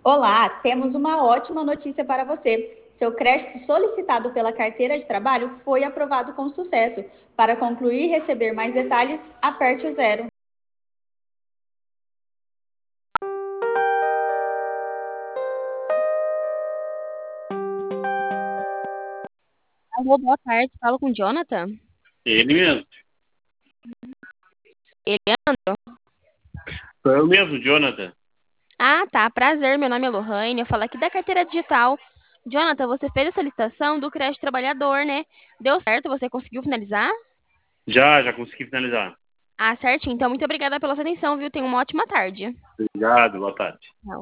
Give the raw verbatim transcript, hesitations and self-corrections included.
Olá, temos uma ótima notícia para você. Seu crédito solicitado pela carteira de trabalho foi aprovado com sucesso. Para concluir e receber mais detalhes, aperte o zero. Alô, boa tarde. Falo com o Jonathan. Ele mesmo. Eleandro? Sou eu mesmo, Jonathan. Ah, tá. Prazer. Meu nome é Lohane. Eu falo aqui da carteira digital. Jonathan, você fez a solicitação do crédito trabalhador, né? Deu certo? Você conseguiu finalizar? Já, já consegui finalizar. Ah, certinho. Então, muito obrigada pela sua atenção, viu? Tenha uma ótima tarde. Obrigado, boa tarde. Tchau.